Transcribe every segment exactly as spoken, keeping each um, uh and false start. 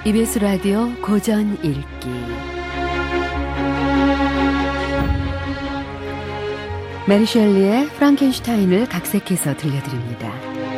이비에스 라디오 고전 읽기. 메리 셸리의 프랑켄슈타인을 각색해서 들려드립니다.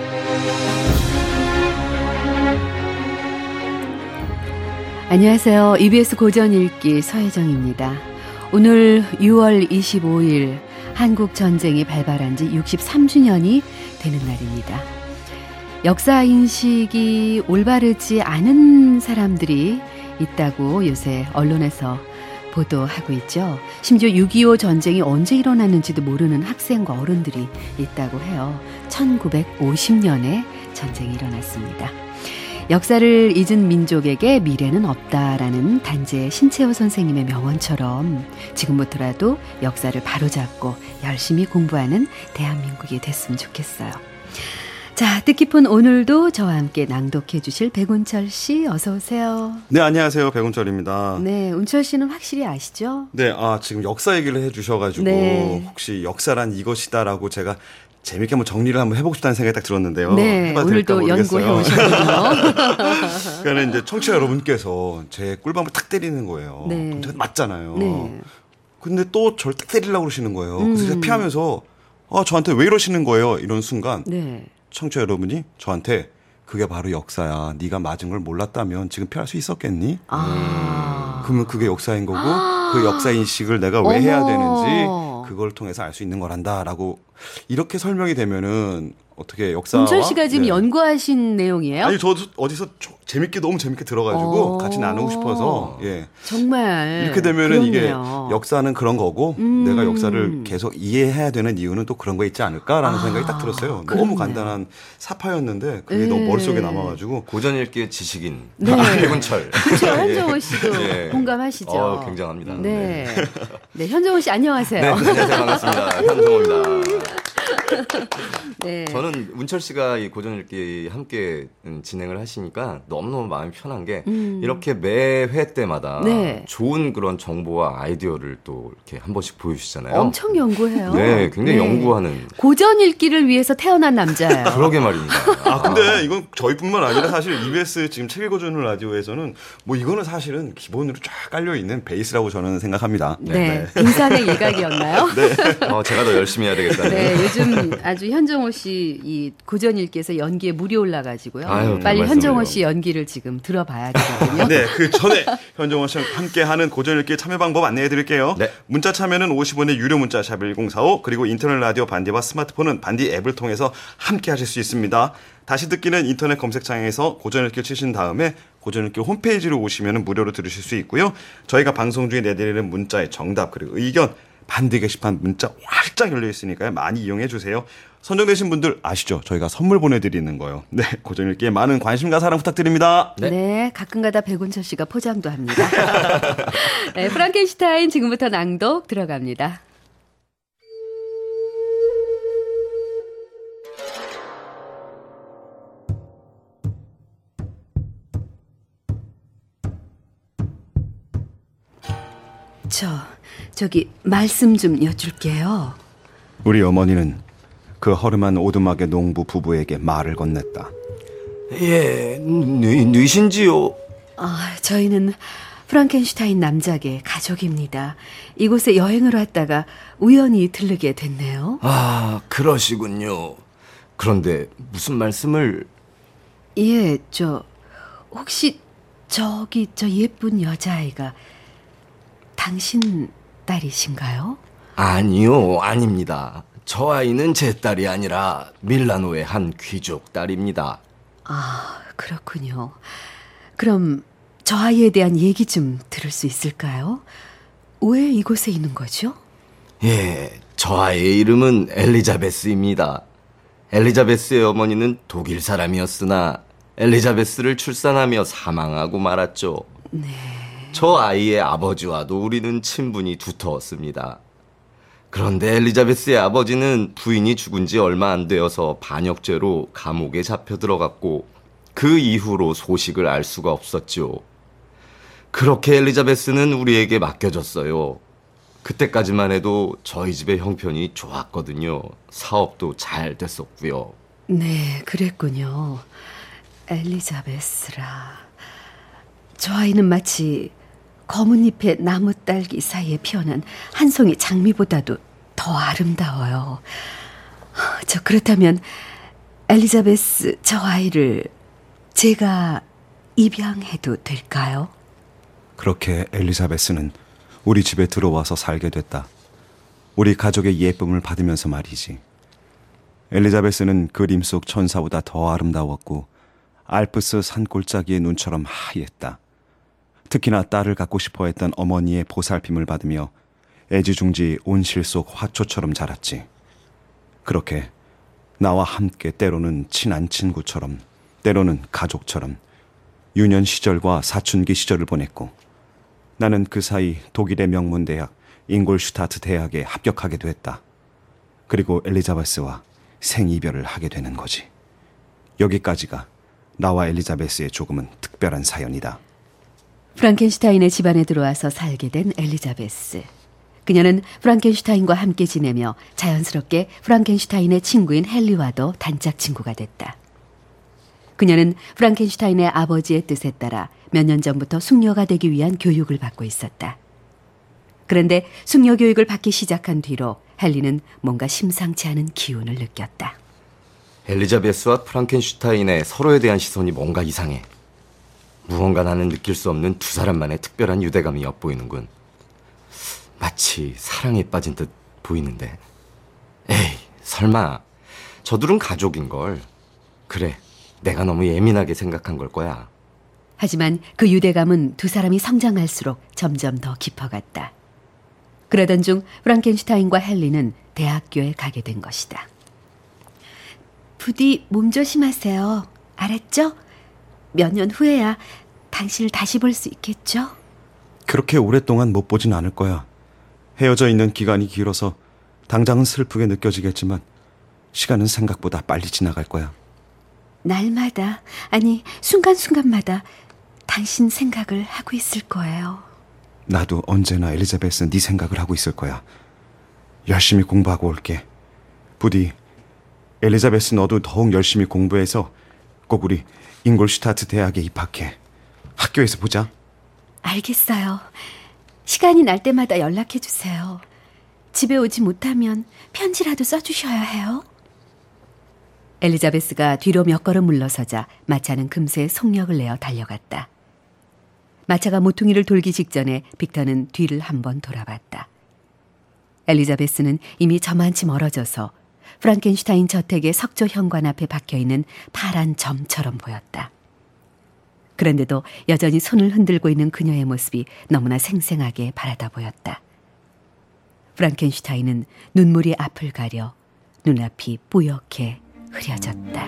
안녕하세요. 이비에스 고전 읽기 서혜정입니다. 오늘 유월 이십오일 한국 전쟁이 발발한 지 육십삼 주년이 되는 날입니다. 역사 인식이 올바르지 않은 사람들이 있다고 요새 언론에서 보도하고 있죠. 심지어 육이오 전쟁이 언제 일어났는지도 모르는 학생과 어른들이 있다고 해요. 천구백오십 년에 전쟁이 일어났습니다. 역사를 잊은 민족에게 미래는 없다라는 단재 신채호 선생님의 명언처럼 지금부터라도 역사를 바로잡고 열심히 공부하는 대한민국이 됐으면 좋겠어요. 자, 뜻깊은 오늘도 저와 함께 낭독해 주실 백운철 씨 어서 오세요. 네, 안녕하세요. 백운철입니다. 네, 운철 씨는 확실히 아시죠? 네, 아 지금 역사 얘기를 해주셔가지고 네. 혹시 역사란 이것이다라고 제가 재밌게 한번 정리를 한번 해보고 싶다는 생각이 딱 들었는데요. 네, 오늘도 연구해 오셨군요. 그러니까 이제 청취자 여러분께서 제 꿀밤을 탁 때리는 거예요. 네. 그럼 제가 맞잖아요. 네. 근데 또 저를 딱 때리려고 그러시는 거예요. 음. 그래서 제가 피하면서 아 저한테 왜 이러시는 거예요? 이런 순간 네. 청취자 여러분이 저한테 그게 바로 역사야. 네가 맞은 걸 몰랐다면 지금 피할 수 있었겠니? 아. 그러면 그게 역사인 거고 그 역사 인식을 내가 왜 어머. 해야 되는지 그걸 통해서 알 수 있는 거란다라고 이렇게 설명이 되면은 어떻게 역사와 운철 씨가 지금 네. 연구하신 내용이에요? 아니 저도 어디서 조, 재밌게 너무 재밌게 들어가지고 어. 같이 나누고 싶어서 예 정말 이렇게 되면은 이게 그렇네요. 역사는 그런 거고 음. 내가 역사를 계속 이해해야 되는 이유는 또 그런 거 있지 않을까라는 아, 생각이 딱 들었어요. 그렇네요. 너무 간단한 사파였는데 그게 네. 너무 머릿속에 남아가지고 고전 읽기의 지식인 네. 백운철. 그렇죠. 현정호 씨도 예. 공감하시죠? 어, 굉장합니다. 네. 네, 현정호 씨 안녕하세요. 네, 안녕하세요. 반갑습니다. 현정호입니다. 네. 저는 운철 씨가 이 고전 읽기 함께 진행을 하시니까 너무너무 마음이 편한 게 음. 이렇게 매 회 때마다 네. 좋은 그런 정보와 아이디어를 또 이렇게 한 번씩 보여주시잖아요. 엄청 연구해요. 네, 굉장히 네. 연구하는. 고전 읽기를 위해서 태어난 남자예요. 그러게 말입니다. 아 근데 이건 저희뿐만 아니라 사실 이비에스 지금 책 읽어주는 라디오에서는 뭐 이거는 사실은 기본으로 쫙 깔려 있는 베이스라고 저는 생각합니다. 네. 빙산의 일각이었나요? 어, 제가 더 열심히 해야 되겠다는. 네, 요즘 아주 현정호 씨 이 고전 읽기에서 연기에 물이 올라가지고요. 아유, 빨리 별 현정호 말씀을요. 씨 연기를 지금 들어봐야 되거든요. 네, 그 전에 현정원 씨와 함께하는 고전 읽기 참여 방법 안내해 드릴게요. 네. 문자 참여는 오십 원의 유료 문자 샵 일공사오 그리고 인터넷 라디오 반디와 스마트폰은 반디 앱을 통해서 함께 하실 수 있습니다. 다시 듣기는 인터넷 검색창에서 고전 읽기 치신 다음에 고전 읽기 홈페이지로 오시면 무료로 들으실 수 있고요. 저희가 방송 중에 내드리는 문자의 정답 그리고 의견 반디 게시판 문자 활짝 열려 있으니까요. 많이 이용해 주세요. 선정되신 분들 아시죠? 저희가 선물 보내드리는 거요. 네, 고전 읽기에 많은 관심과 사랑 부탁드립니다. 네. 네, 가끔가다 백운철 씨가 포장도 합니다. 네, 프랑켄슈타인 지금부터 낭독 들어갑니다. 저, 저기 말씀 좀 여쭐게요. 우리 어머니는 그 허름한 오두막의 농부 부부에게 말을 건넸다. 예, 뉘, 뉘신지요? 아, 저희는 프랑켄슈타인 남작의 가족입니다. 이곳에 여행을 왔다가 우연히 들르게 됐네요. 아, 그러시군요. 그런데 무슨 말씀을... 예, 저 혹시 저기 저 예쁜 여자아이가 당신 딸이신가요? 아니요, 아닙니다. 저 아이는 제 딸이 아니라 밀라노의 한 귀족 딸입니다. 아, 그렇군요. 그럼 저 아이에 대한 얘기 좀 들을 수 있을까요? 왜 이곳에 있는 거죠? 예, 저 아이의 이름은 엘리자베스입니다. 엘리자베스의 어머니는 독일 사람이었으나 엘리자베스를 출산하며 사망하고 말았죠. 네. 저 아이의 아버지와도 우리는 친분이 두터웠습니다. 그런데 엘리자베스의 아버지는 부인이 죽은 지 얼마 안 되어서 반역죄로 감옥에 잡혀 들어갔고 그 이후로 소식을 알 수가 없었죠. 그렇게 엘리자베스는 우리에게 맡겨졌어요. 그때까지만 해도 저희 집의 형편이 좋았거든요. 사업도 잘 됐었고요. 네, 그랬군요. 엘리자베스라. 저 아이는 마치 검은 잎의 나무 딸기 사이에 피어난 한 송이 장미보다도 더 아름다워요. 저 그렇다면 엘리자베스 저 아이를 제가 입양해도 될까요? 그렇게 엘리자베스는 우리 집에 들어와서 살게 됐다. 우리 가족의 예쁨을 받으면서 말이지. 엘리자베스는 그림 속 천사보다 더 아름다웠고 알프스 산골짜기의 눈처럼 하얘했다. 특히나 딸을 갖고 싶어 했던 어머니의 보살핌을 받으며 애지중지 온실 속 화초처럼 자랐지. 그렇게 나와 함께 때로는 친한 친구처럼, 때로는 가족처럼 유년 시절과 사춘기 시절을 보냈고, 나는 그 사이 독일의 명문대학 잉골슈타트 대학에 합격하게 됐다. 그리고 엘리자베스와 생이별을 하게 되는 거지. 여기까지가 나와 엘리자베스의 조금은 특별한 사연이다. 프랑켄슈타인의 집안에 들어와서 살게 된 엘리자베스. 그녀는 프랑켄슈타인과 함께 지내며 자연스럽게 프랑켄슈타인의 친구인 헨리와도 단짝 친구가 됐다. 그녀는 프랑켄슈타인의 아버지의 뜻에 따라 몇 년 전부터 숙녀가 되기 위한 교육을 받고 있었다. 그런데 숙녀 교육을 받기 시작한 뒤로 헨리는 뭔가 심상치 않은 기운을 느꼈다. 엘리자베스와 프랑켄슈타인의 서로에 대한 시선이 뭔가 이상해. 무언가 나는 느낄 수 없는 두 사람만의 특별한 유대감이 엿보이는군. 마치 사랑에 빠진 듯 보이는데. 에이, 설마 저둘은 가족인걸. 그래, 내가 너무 예민하게 생각한 걸 거야. 하지만 그 유대감은 두 사람이 성장할수록 점점 더 깊어갔다. 그러던 중 프랑켄슈타인과 헨리는 대학교에 가게 된 것이다. 부디 몸 조심하세요. 알았죠? 몇 년 후에야 당신을 다시 볼 수 있겠죠? 그렇게 오랫동안 못 보진 않을 거야. 헤어져 있는 기간이 길어서 당장은 슬프게 느껴지겠지만 시간은 생각보다 빨리 지나갈 거야. 날마다, 아니 순간순간마다 당신 생각을 하고 있을 거예요. 나도 언제나 엘리자베스 네 생각을 하고 있을 거야. 열심히 공부하고 올게. 부디 엘리자베스 너도 더욱 열심히 공부해서 꼭 우리 잉골슈타트 대학에 입학해. 학교에서 보자. 알겠어요. 시간이 날 때마다 연락해 주세요. 집에 오지 못하면 편지라도 써주셔야 해요. 엘리자베스가 뒤로 몇 걸음 물러서자 마차는 금세 속력을 내어 달려갔다. 마차가 모퉁이를 돌기 직전에 빅터는 뒤를 한번 돌아봤다. 엘리자베스는 이미 저만치 멀어져서 프랑켄슈타인 저택의 석조 현관 앞에 박혀있는 파란 점처럼 보였다. 그런데도 여전히 손을 흔들고 있는 그녀의 모습이 너무나 생생하게 바라다 보였다. 프랑켄슈타인은 눈물이 앞을 가려 눈앞이 뿌옇게 흐려졌다.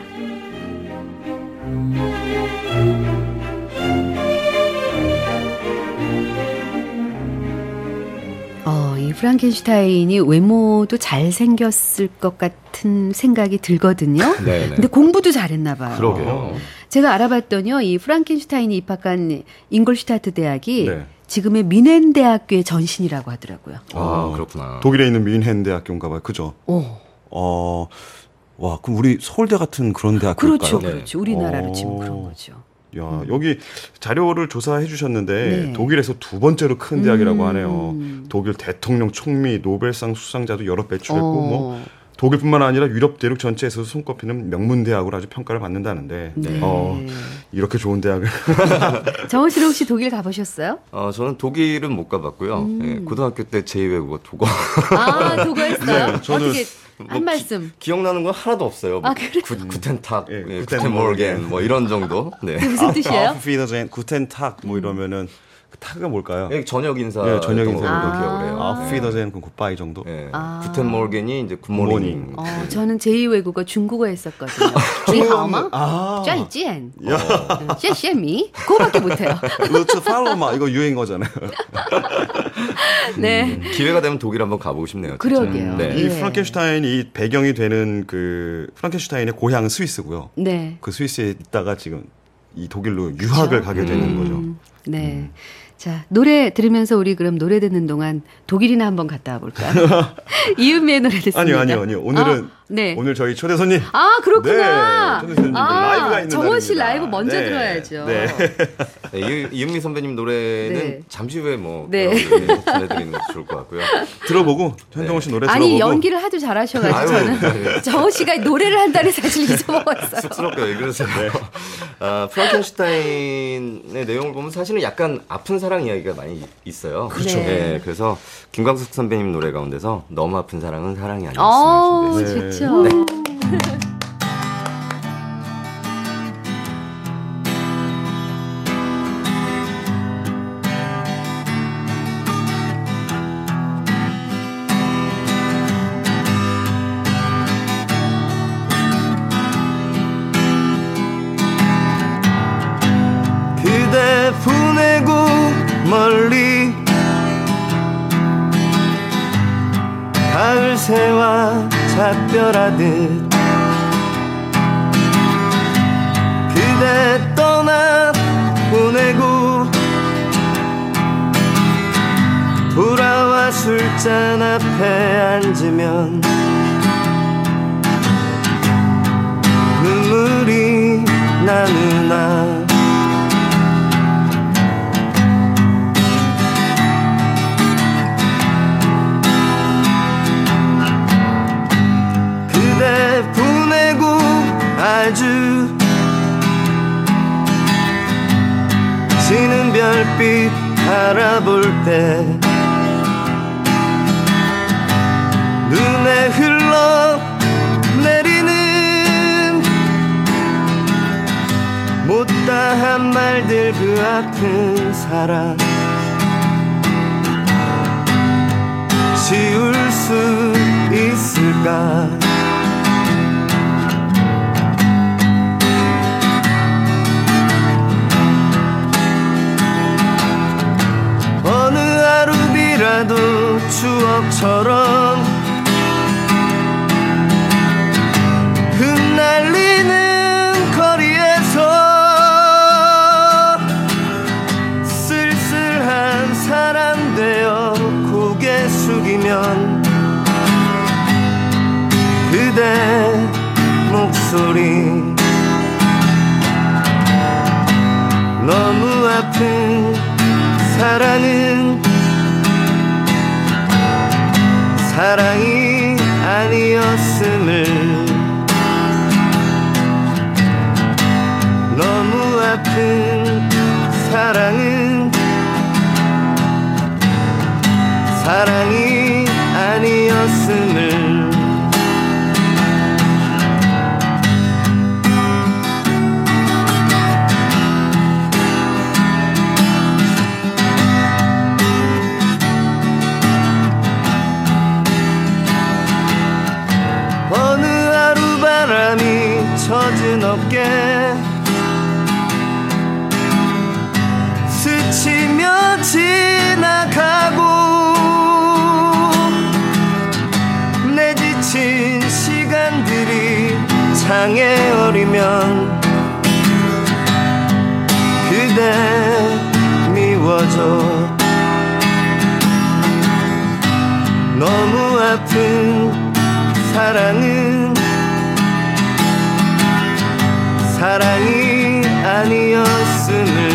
어, 이 프랑켄슈타인이 외모도 잘생겼을 것 같은 생각이 들거든요. 네네. 근데 공부도 잘했나 봐요. 그러게요. 제가 알아봤더니요, 이 프랑켄슈타인이 입학한 잉골슈타트 대학이 네. 지금의 미넨 대학교의 전신이라고 하더라고요. 아, 그렇구나. 독일에 있는 뮌헨 대학교인가 봐요. 그죠? 오. 어, 와, 그럼 우리 서울대 같은 그런 대학교일까요? 그렇죠, 네. 그렇죠. 우리나라로 어. 치면 그런 거죠. 야, 여기 자료를 조사해 주셨는데 네. 독일에서 두 번째로 큰 대학이라고 음. 하네요. 독일 대통령 총리 노벨상 수상자도 여러 배출했고 어. 뭐 독일뿐만 아니라 유럽 대륙 전체에서 손꼽히는 명문 대학으로 아주 평가를 받는다는데 네. 어, 이렇게 좋은 대학을 정원 씨는 혹시 독일 가보셨어요? 어, 저는 독일은 못 가봤고요. 음. 예, 고등학교 때 제이외국어 독어. 아, 독어했어요? 네, 저는 어떻게 한 뭐 말씀. 기, 기억나는 건 하나도 없어요. 뭐 아, 그래요? 구, 구텐탁, 예, 예, 구텐 구텐모르겐 뭐 이런 정도. 네. 그게 무슨 뜻이에요? 아프피더젠 구텐 탁 뭐 이러면은 그 탁은 뭘까요? 예, 저녁 인사. 예, 저녁 인사. 아. 기억을 해요. 아프피더젠 그 굿바이 정도. 예. 아. 구텐모르겐이 이제 굿모닝. 굿모닝. 어, 저는 제이 외국어 중국어 했었거든요. 니하오마? 아, 짜이지엔. 쉐쉐미? 그거밖에 못해요. 루츠 팔로마 이거 유행 거잖아요. 네. 기회가 되면 독일 한번 가보고 싶네요. 진짜. 그러게요. 네. 이 예. 프랑켄슈타인이 배경이 되는 그 프랑켄슈타인의 고향은 스위스고요. 네. 그 스위스에 있다가 지금 이 독일로 유학을 가게 되는 거죠. 네. 자, 노래 들으면서 우리 그럼 노래 듣는 동안 독일이나 한번 갔다 와볼까요? 이은미의 노래 듣습니다. 아니요, 아니요, 아니요. 오늘은 아, 네. 오늘 저희 초대 손님. 아, 그렇구나. 네, 초대 손님 아, 라이브가 있는 정원 씨 날입니다. 라이브 먼저 네. 들어야죠. 네. 네, 이은미 선배님 노래는 네. 잠시 후에 뭐 네. 어, 전해드리는 것도 좋을 것 같고요. 들어보고 현정원 씨 노래 아니, 들어보고. 연기를 하도 잘하셔가지고 아유, 저는 네. 정원 씨가 노래를 한다는 사실 잊어먹었어요. 쑥스럽게 왜 그러세요? 아, 프랑켄슈타인의 내용을 보면 사실은 약간 아픈 사랑 이야기가 많이 있어요. 그렇죠. 네, 그래서 김광석 선배님 노래 가운데서 너무 아픈 사랑은 사랑이 어, 아니었으면 네. 좋죠. 네. 그대 보내고 멀리 가을 새와 작별하듯 그대 떠나 보내고 돌아와 술잔 앞에 앉으면 눈물이 나누나 그대 보내고 아주 지는 별빛 바라볼 때 눈에 흘러내리는 못다한 말들 그 아픈 사랑 지울 수 있을까 어느 하루비라도 추억처럼 흩날리는 거리에서 쓸쓸한 사람 되어 고개 숙이면 그대 목소리 너무 아픈 사랑은 사랑이 아니었음을 너무 아픈 사랑은 사랑이 아니었음을 어느 하루 바람이 젖은 어깨 스치며 지나가고 내 지친 시간들이 창에 어리면 그대 미워져 너무 아픈 사랑은 사랑이 아니었음을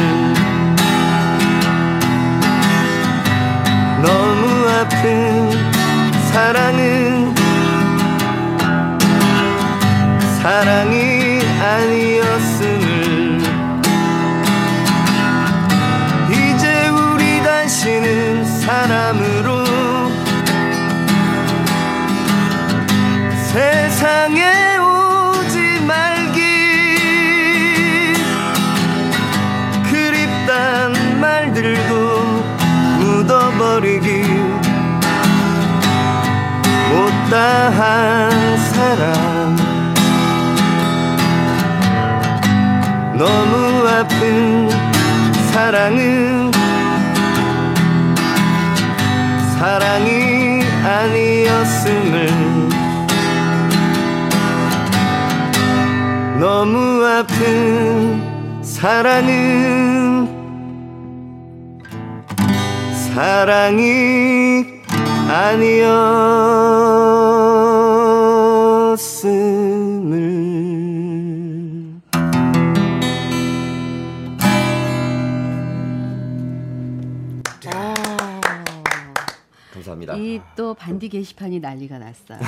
너무 아픈 사랑은 사랑이 아니었음을 이제 우리 다시는 사람으로 세상에 오지 말기 그립단 말들도 묻어버리기 못다한 사람 너무 아픈 사랑은 사랑이 아니었음을 너무 아픈 사랑은 사랑이 아니었음을. 감사합니다. 이 또 반디 게시판이 난리가 났어요.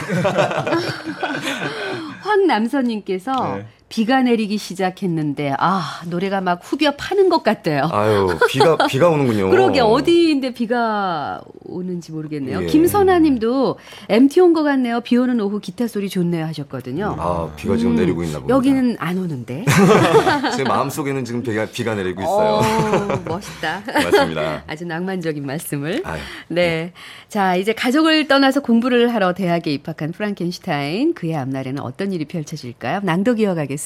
황남선님께서 네. 비가 내리기 시작했는데 아 노래가 막 후벼 파는 것 같대요. 아유, 비가 비가 오는군요. 그러게 어디인데 비가 오는지 모르겠네요. 예. 김선아님도 엠티 온 것 같네요. 비 오는 오후 기타 소리 좋네요 하셨거든요. 아, 비가 지금 음, 내리고 있나 봅니다. 여기는 안 오는데. 제 마음속에는 지금 비가, 비가 내리고 있어요. 오, 멋있다. 맞습니다. 아주 낭만적인 말씀을. 아유. 네. 자, 이제 가족을 떠나서 공부를 하러 대학에 입학한 프랑켄슈타인. 그의 앞날에는 어떤 일이 펼쳐질까요? 낭독 이어가겠습니다.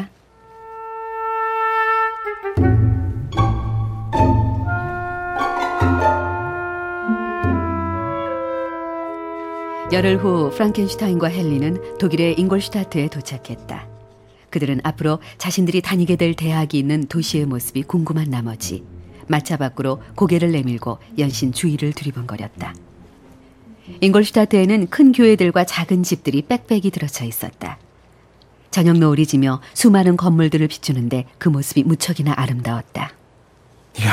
열흘 후 프랑켄슈타인과 헨리는 독일의 잉골슈타트에 도착했다. 그들은 앞으로 자신들이 다니게 될 대학이 있는 도시의 모습이 궁금한 나머지 마차 밖으로 고개를 내밀고 연신 주위를 두리번거렸다. 잉골슈타트에는 큰 교회들과 작은 집들이 빽빽이 들어차 있었다. 저녁 노을이 지며 수많은 건물들을 비추는데 그 모습이 무척이나 아름다웠다. 이야,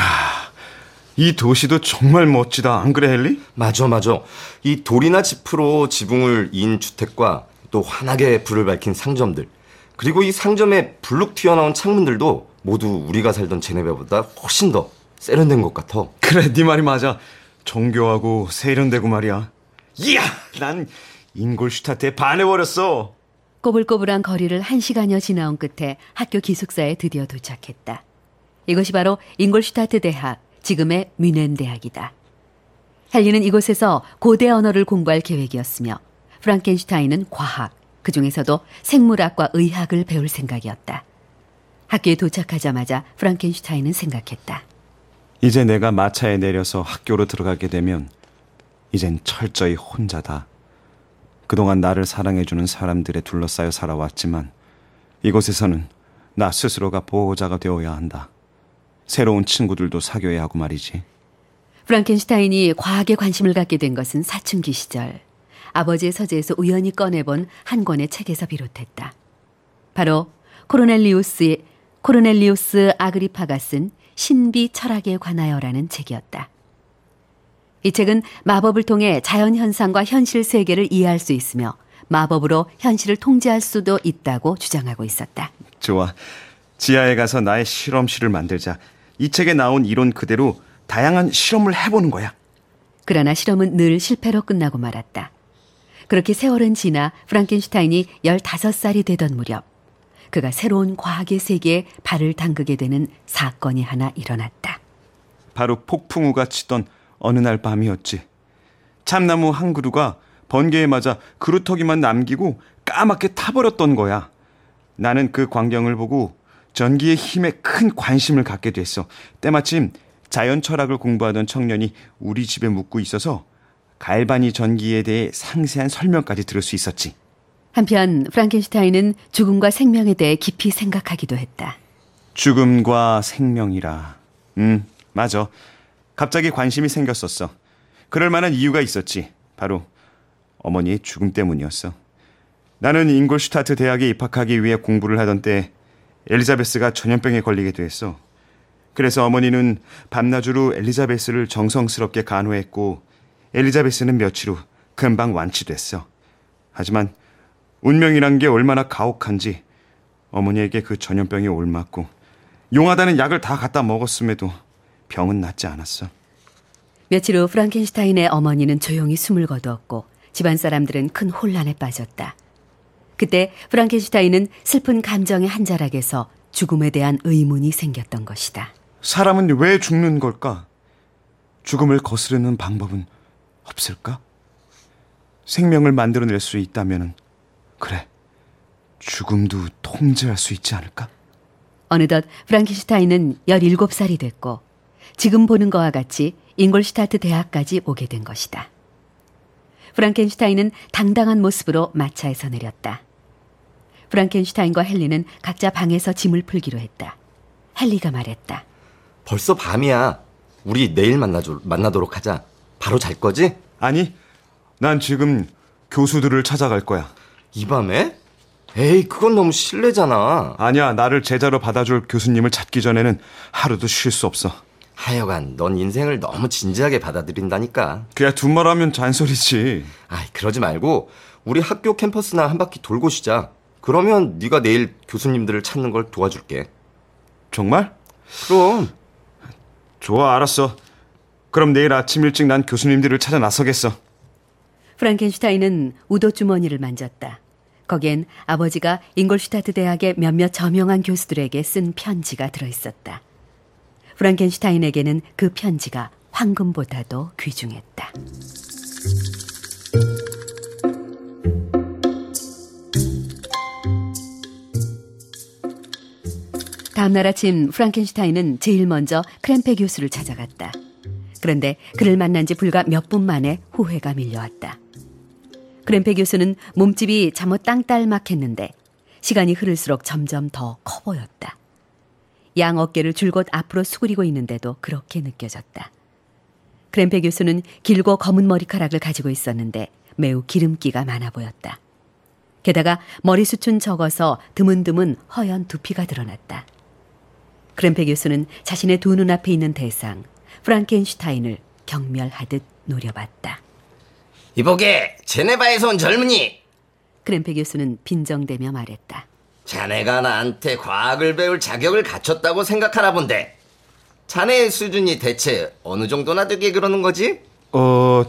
이 도시도 정말 멋지다. 안 그래, 헨리? 맞아, 맞아. 이 돌이나 지프로 지붕을 이은 주택과 또 환하게 불을 밝힌 상점들, 그리고 이 상점에 불룩 튀어나온 창문들도 모두 우리가 살던 제네베보다 훨씬 더 세련된 것 같아. 그래, 네 말이 맞아. 정교하고 세련되고 말이야. 이야, 난 잉골슈타트에 반해버렸어. 꼬불꼬불한 거리를 한 시간여 지나온 끝에 학교 기숙사에 드디어 도착했다. 이것이 바로 잉골슈타트 대학, 지금의 뮌헨 대학이다. 헨리는 이곳에서 고대 언어를 공부할 계획이었으며 프랑켄슈타인은 과학, 그중에서도 생물학과 의학을 배울 생각이었다. 학교에 도착하자마자 프랑켄슈타인은 생각했다. 이제 내가 마차에 내려서 학교로 들어가게 되면 이젠 철저히 혼자다. 그동안 나를 사랑해주는 사람들에 둘러싸여 살아왔지만 이곳에서는 나 스스로가 보호자가 되어야 한다. 새로운 친구들도 사귀어야 하고 말이지. 프랑켄슈타인이 과학에 관심을 갖게 된 것은 사춘기 시절 아버지의 서재에서 우연히 꺼내본 한 권의 책에서 비롯했다. 바로 코르넬리우스의 코르넬리우스 아그리파가 쓴 신비 철학에 관하여라는 책이었다. 이 책은 마법을 통해 자연현상과 현실 세계를 이해할 수 있으며 마법으로 현실을 통제할 수도 있다고 주장하고 있었다. 좋아. 지하에 가서 나의 실험실을 만들자. 이 책에 나온 이론 그대로 다양한 실험을 해보는 거야. 그러나 실험은 늘 실패로 끝나고 말았다. 그렇게 세월은 지나 프랑켄슈타인이 열다섯 살이 되던 무렵 그가 새로운 과학의 세계에 발을 담그게 되는 사건이 하나 일어났다. 바로 폭풍우가 치던 어느 날 밤이었지. 참나무 한 그루가 번개에 맞아 그루터기만 남기고 까맣게 타버렸던 거야. 나는 그 광경을 보고 전기의 힘에 큰 관심을 갖게 됐어. 때마침 자연 철학을 공부하던 청년이 우리 집에 묵고 있어서 갈바니 전기에 대해 상세한 설명까지 들을 수 있었지. 한편 프랑켄슈타인은 죽음과 생명에 대해 깊이 생각하기도 했다. 죽음과 생명이라. 음, 맞아. 갑자기 관심이 생겼었어. 그럴 만한 이유가 있었지. 바로 어머니의 죽음 때문이었어. 나는 잉골슈타트 대학에 입학하기 위해 공부를 하던 때 엘리자베스가 전염병에 걸리게 됐어. 그래서 어머니는 밤낮으로 엘리자베스를 정성스럽게 간호했고 엘리자베스는 며칠 후 금방 완치됐어. 하지만 운명이란 게 얼마나 가혹한지 어머니에게 그 전염병이 옮았고 용하다는 약을 다 갖다 먹었음에도 병은 낫지 않았어. 며칠 후 프랑켄슈타인의 어머니는 조용히 숨을 거두었고 집안 사람들은 큰 혼란에 빠졌다. 그때 프랑켄슈타인은 슬픈 감정의 한 자락에서 죽음에 대한 의문이 생겼던 것이다. 사람은 왜 죽는 걸까? 죽음을 거스르는 방법은 없을까? 생명을 만들어낼 수 있다면 그래, 죽음도 통제할 수 있지 않을까? 어느덧 프랑켄슈타인은 열일곱 살이 됐고 지금 보는 것과 같이 잉골슈타트 대학까지 오게 된 것이다. 프랑켄슈타인은 당당한 모습으로 마차에서 내렸다. 프랑켄슈타인과 헨리는 각자 방에서 짐을 풀기로 했다. 헨리가 말했다. 벌써 밤이야. 우리 내일 만나죠, 만나도록 하자. 바로 잘 거지? 아니, 난 지금 교수들을 찾아갈 거야. 이 밤에? 에이, 그건 너무 실례잖아. 아니야, 나를 제자로 받아줄 교수님을 찾기 전에는 하루도 쉴 수 없어. 하여간 넌 인생을 너무 진지하게 받아들인다니까. 그야 두말하면 잔소리지. 아이, 그러지 말고 우리 학교 캠퍼스나 한 바퀴 돌고 쉬자. 그러면 네가 내일 교수님들을 찾는 걸 도와줄게. 정말? 그럼. 좋아, 알았어. 그럼 내일 아침 일찍 난 교수님들을 찾아 나서겠어. 프랑켄슈타인은 우도 주머니를 만졌다. 거기엔 아버지가 잉골슈타트 대학의 몇몇 저명한 교수들에게 쓴 편지가 들어있었다. 프랑켄슈타인에게는 그 편지가 황금보다도 귀중했다. 다음날 아침 프랑켄슈타인은 제일 먼저 크렘페 교수를 찾아갔다. 그런데 그를 만난 지 불과 몇 분 만에 후회가 밀려왔다. 크렘페 교수는 몸집이 잠옷 땅딸막했는데 시간이 흐를수록 점점 더 커 보였다. 양 어깨를 줄곧 앞으로 수그리고 있는데도 그렇게 느껴졌다. 크렘페 교수는 길고 검은 머리카락을 가지고 있었는데 매우 기름기가 많아 보였다. 게다가 머리숱은 적어서 드문드문 허연 두피가 드러났다. 크렘페 교수는 자신의 두 눈앞에 있는 대상 프랑켄슈타인을 경멸하듯 노려봤다. 이보게, 제네바에서 온 젊은이. 크렘페 교수는 빈정대며 말했다. 자네가 나한테 과학을 배울 자격을 갖췄다고 생각하나 본데 자네의 수준이 대체 어느 정도나 되게 그러는 거지? 어,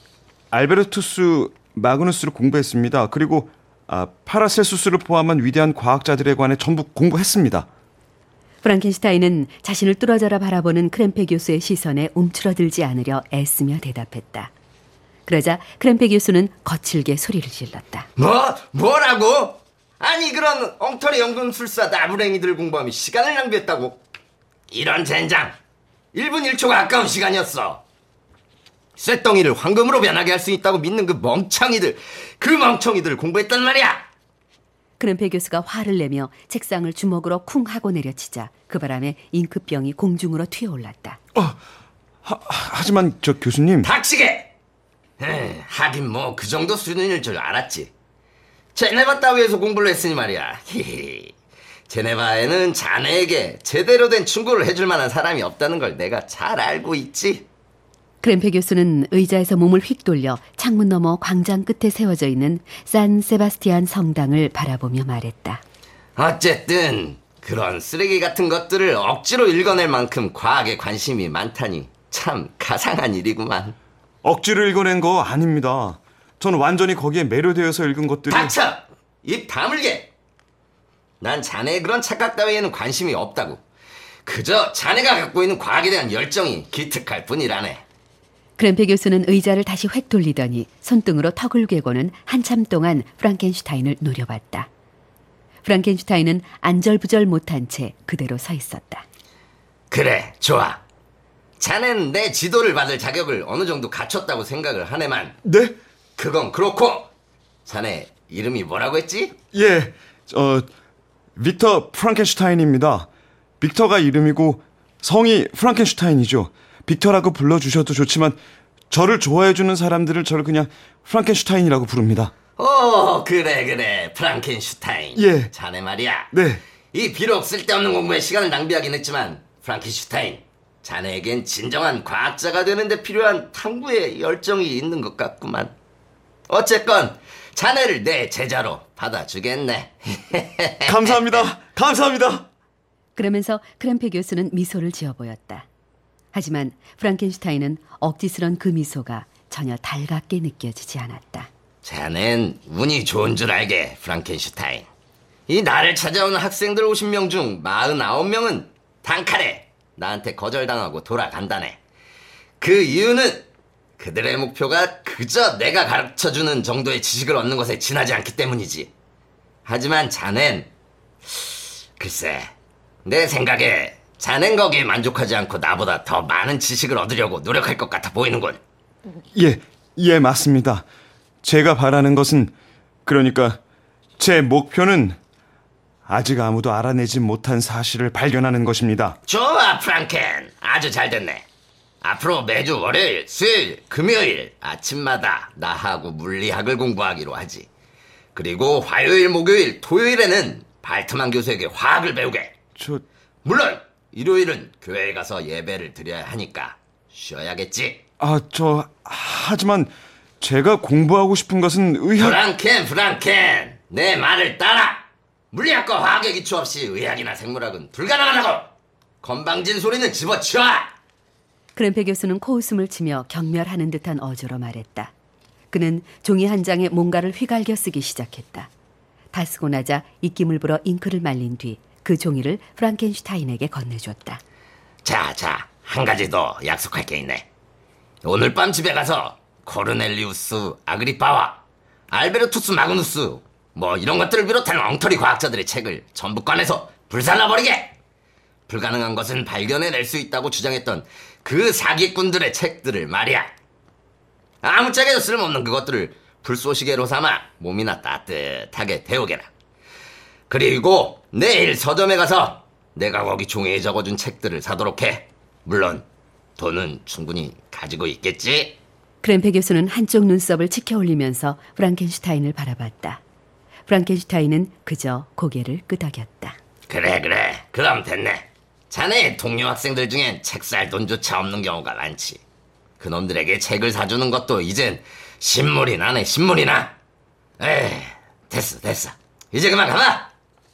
알베르투스 마그누스를 공부했습니다. 그리고 아, 파라셀수스를 포함한 위대한 과학자들에 관해 전부 공부했습니다. 프랑켄슈타인은 자신을 뚫어져라 바라보는 크렘페 교수의 시선에 움츠러들지 않으려 애쓰며 대답했다. 그러자 크렘페 교수는 거칠게 소리를 질렀다. 뭐? 뭐라고? 아니, 그런 엉터리 연금술사 나부랭이들 공부하며 시간을 낭비했다고? 이런 젠장! 일 분 일 초가 아까운 시간이었어. 쇳덩이를 황금으로 변하게 할 수 있다고 믿는 그 멍청이들, 그 멍청이들을 공부했단 말이야! 크렘페 교수가 화를 내며 책상을 주먹으로 쿵 하고 내려치자 그 바람에 잉크병이 공중으로 튀어올랐다. 어, 하, 하지만 저 교수님... 닥치게! 에이, 하긴 뭐 그 정도 수준일 줄 알았지. 제네바 따위에서 공부를 했으니 말이야. 히히. 제네바에는 자네에게 제대로 된 충고를 해줄 만한 사람이 없다는 걸 내가 잘 알고 있지. 크렘페 교수는 의자에서 몸을 휙 돌려 창문 너머 광장 끝에 세워져 있는 산 세바스티안 성당을 바라보며 말했다. 어쨌든 그런 쓰레기 같은 것들을 억지로 읽어낼 만큼 과학에 관심이 많다니 참 가상한 일이구만. 억지로 읽어낸 거 아닙니다. 전 완전히 거기에 매료되어서 읽은 것들이... 닥쳐! 입 다물게! 난 자네의 그런 착각 따위에는 관심이 없다고. 그저 자네가 갖고 있는 과학에 대한 열정이 기특할 뿐이라네. 크렘페 교수는 의자를 다시 획 돌리더니 손등으로 턱을 괴고는 한참 동안 프랑켄슈타인을 노려봤다. 프랑켄슈타인은 안절부절 못한 채 그대로 서 있었다. 그래, 좋아. 자넨 내 지도를 받을 자격을 어느 정도 갖췄다고 생각을 하네만. 네? 그건 그렇고, 자네 이름이 뭐라고 했지? 예, 어, 빅터 프랑켄슈타인입니다. 빅터가 이름이고 성이 프랑켄슈타인이죠. 빅터라고 불러주셔도 좋지만 저를 좋아해주는 사람들을 저를 그냥 프랑켄슈타인이라고 부릅니다. 오, 그래 그래, 프랑켄슈타인. 예. 자네 말이야. 네. 이 비록 쓸데없는 공부에 시간을 낭비하긴 했지만 프랑켄슈타인, 자네에겐 진정한 과학자가 되는데 필요한 탐구의 열정이 있는 것 같구만. 어쨌건 자네를 내 제자로 받아주겠네. 감사합니다. 감사합니다. 그러면서 크렘페 교수는 미소를 지어 보였다. 하지만 프랑켄슈타인은 억지스런 그 미소가 전혀 달갑게 느껴지지 않았다. 자넨 운이 좋은 줄 알게, 프랑켄슈타인. 이 나를 찾아오는 학생들 오십 명 중 사십구 명은 단칼에 나한테 거절당하고 돌아간다네. 그 이유는 그들의 목표가 그저 내가 가르쳐주는 정도의 지식을 얻는 것에 지나지 않기 때문이지. 하지만 자넨, 글쎄, 내 생각에 자넨 거기에 만족하지 않고 나보다 더 많은 지식을 얻으려고 노력할 것 같아 보이는군. 예, 예, 맞습니다. 제가 바라는 것은, 그러니까 제 목표는 아직 아무도 알아내지 못한 사실을 발견하는 것입니다. 좋아, 프랑켄. 아주 잘 됐네. 앞으로 매주 월요일, 수요일, 금요일 아침마다 나하고 물리학을 공부하기로 하지. 그리고 화요일, 목요일, 토요일에는 발트만 교수에게 화학을 배우게. 저... 물론 일요일은 교회에 가서 예배를 드려야 하니까 쉬어야겠지. 아, 저 하지만 제가 공부하고 싶은 것은 의학... 프랑켄, 프랑켄. 내 말을 따라. 물리학과 화학의 기초 없이 의학이나 생물학은 불가능하다고. 건방진 소리는 집어치워. 크램페 교수는 코웃음을 치며 경멸하는 듯한 어조로 말했다. 그는 종이 한 장에 뭔가를 휘갈겨 쓰기 시작했다. 다 쓰고 나자 입김을 불어 잉크를 말린 뒤 그 종이를 프랑켄슈타인에게 건네줬다. 자, 자, 한 가지 더 약속할 게 있네. 오늘 밤 집에 가서 코르넬리우스 아그리파와 알베르투스 마그누스 뭐 이런 것들을 비롯한 엉터리 과학자들의 책을 전부 꺼내서 불살라버리게. 불가능한 것은 발견해낼 수 있다고 주장했던 그 사기꾼들의 책들을 말이야. 아무짝에도 쓸모없는 그것들을 불쏘시개로 삼아 몸이나 따뜻하게 데우게라. 그리고 내일 서점에 가서 내가 거기 종이에 적어준 책들을 사도록 해. 물론 돈은 충분히 가지고 있겠지. 크램페 교수는 한쪽 눈썹을 치켜 올리면서 프랑켄슈타인을 바라봤다. 프랑켄슈타인은 그저 고개를 끄덕였다. 그래 그래 그럼 됐네. 자네의 동료 학생들 중엔 책 살 돈조차 없는 경우가 많지. 그놈들에게 책을 사주는 것도 이젠 신물이 나네, 신물이 나. 에이, 됐어 됐어. 이제 그만 가봐.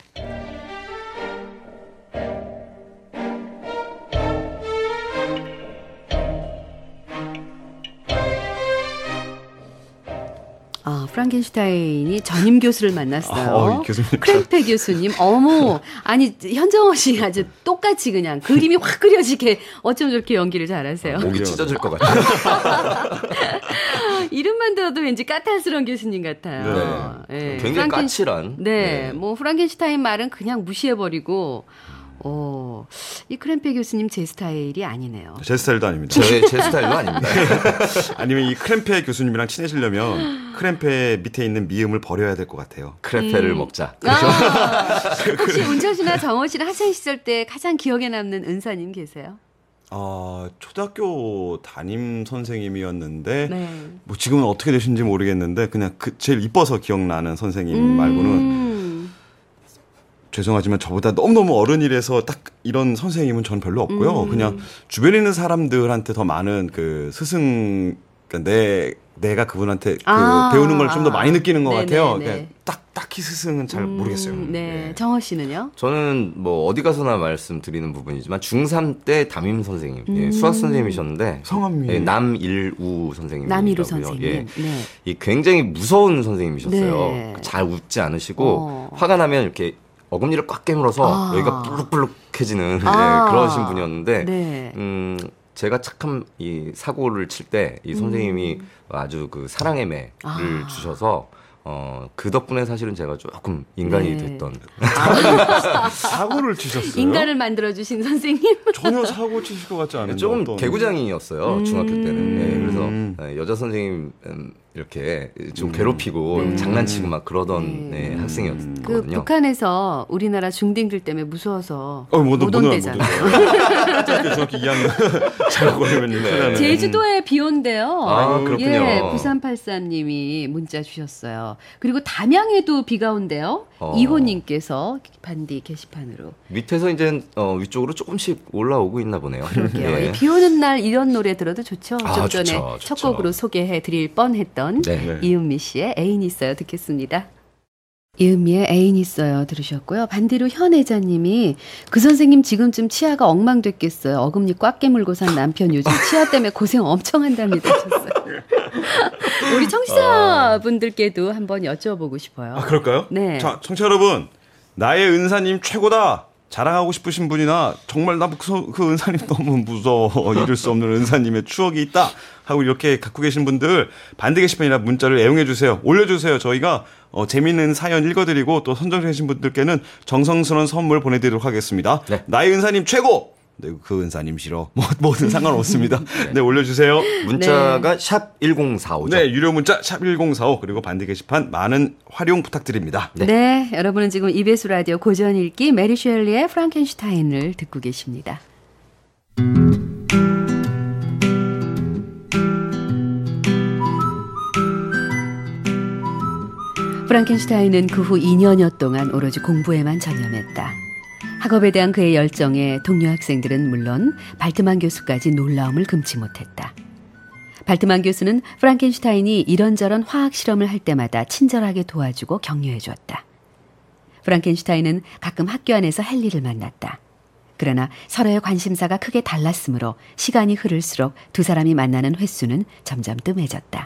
아, 프랑켄슈타인이 전임 교수를 만났어요. 아, 어, 교수님. 크램페 교수님. 어머, 아니 현정호 씨 아주 똑같이 그냥 그림이 확 그려지게 어쩜 저렇게 연기를 잘하세요. 목이 찢어질 것 같아요. 이름만 들어도 왠지 까탈스러운 교수님 같아요. 네. 네. 굉장히 프랑켄- 까칠한. 네, 네. 뭐 프랑켄슈타인 말은 그냥 무시해버리고, 어, 이 크램페 교수님 제 스타일이 아니네요. 제 스타일도 아닙니다. 제, 제 스타일도 아닙니다. 아니면 이 크램페 교수님이랑 친해지려면 크램페 밑에 있는 미음을 버려야 될 것 같아요. 크레페를 먹자. 아, 혹시 운철 씨나 정호 씨는 학창 시절 때 가장 기억에 남는 은사님 계세요? 어, 초등학교 담임 선생님이었는데 네. 뭐 지금은 어떻게 되신지 모르겠는데 그냥 그 제일 이뻐서 기억나는 선생님 음. 말고는 죄송하지만 저보다 너무너무 어른이라서 딱 이런 선생님은 전 별로 없고요. 음. 그냥 주변에 있는 사람들한테 더 많은 그 스승, 그러니까 내, 내가 그분한테 그 아. 배우는 걸 좀 더 많이 느끼는 것 네네, 같아요. 네. 그냥 딱, 딱히 스승은 잘 음, 모르겠어요. 네. 예. 정호 씨는요? 저는 뭐 어디 가서나 말씀드리는 부분이지만 중삼 때 담임 선생님, 예, 음. 수학 선생님이셨는데 성함이 예, 남일우 선생님. 남이루 선생님. 예. 네. 이 굉장히 무서운 선생님이셨어요. 네. 잘 웃지 않으시고 어. 화가 나면 이렇게 어금니를 꽉 깨물어서 아. 여기가 불룩불룩해지는 아. 예, 그러신 분이었는데 네. 음, 제가 착한 이 사고를 칠 때 이 선생님이 아주 그 사랑의 매를 음. 아. 주셔서 어, 그 덕분에 사실은 제가 조금 인간이 네. 됐던. 사고를 치셨어요? 인간을 만들어주신 선생님. 전혀 사고 치실 것 같지 않은데. 조금 어떤- 개구장이었어요 음. 중학교 때는. 네, 그래서 음. 네, 여자 선생님 음, 이렇게 좀 음. 네. 네. 장난치고 막 그러던 네. 네, 그 학생이었거든요. 북한에서 우리나라 중딩들 때문에 무서워서 어, 못, 못 못, 못, 온대잖아요. 중학교 이 학년 잘 걸리면 네. 큰일 나네. 제주도에 비 온대요. 아, 그렇군요. 예, 구삼팔삼 님이 문자 주셨어요. 그리고 담양에도 비가 온대요. 어. 이호님께서 반디 게시판으로. 밑에서 이제 어, 위쪽으로 조금씩 올라오고 있나 보네요. 그러게요. 예. 이 비 오는 날 이런 노래 들어도 좋죠. 아, 좀 전에 좋죠, 첫 좋죠. 곡으로 소개해 드릴 뻔했던 네. 네. 이은미 씨의 애인 있어요 듣겠습니다. 이은미의 애인 있어요 들으셨고요. 반대로 현애자님이 그 선생님 지금쯤 치아가 엉망됐겠어요. 어금니 꽉 깨물고 산 남편 요즘 치아 때문에 고생 엄청 한답니다 하셨어요. 우리 청취자분들께도 한번 여쭤보고 싶어요. 아, 그럴까요? 네. 자, 청취자 여러분. 나의 은사님 최고다. 자랑하고 싶으신 분이나 정말 나 그 그 은사님 너무 무서워. 이룰 수 없는 은사님의 추억이 있다. 하고 이렇게 갖고 계신 분들 반대 게시판이나 문자를 애용해 주세요. 올려주세요. 저희가 어, 재미있는 사연 읽어드리고 또 선정되신 분들께는 정성스러운 선물 보내드리도록 하겠습니다. 네. 나의 은사님 최고. 네, 그 은사님 싫어. 뭐, 뭐든 상관없습니다. 네, 올려주세요. 문자가 샵 일공사오죠. 네, 유료 문자 샵 일공사오 그리고 반대 게시판 많은 활용 부탁드립니다. 네. 네, 여러분은 지금 이비에스 라디오 고전 읽기 메리 쉘리의 프랑켄슈타인을 듣고 계십니다. 프랑켄슈타인은 그 후 이 년여 동안 오로지 공부에만 전념했다. 학업에 대한 그의 열정에 동료 학생들은 물론 발트만 교수까지 놀라움을 금치 못했다. 발트만 교수는 프랑켄슈타인이 이런저런 화학 실험을 할 때마다 친절하게 도와주고 격려해 주었다. 프랑켄슈타인은 가끔 학교 안에서 헨리를 만났다. 그러나 서로의 관심사가 크게 달랐으므로 시간이 흐를수록 두 사람이 만나는 횟수는 점점 뜸해졌다.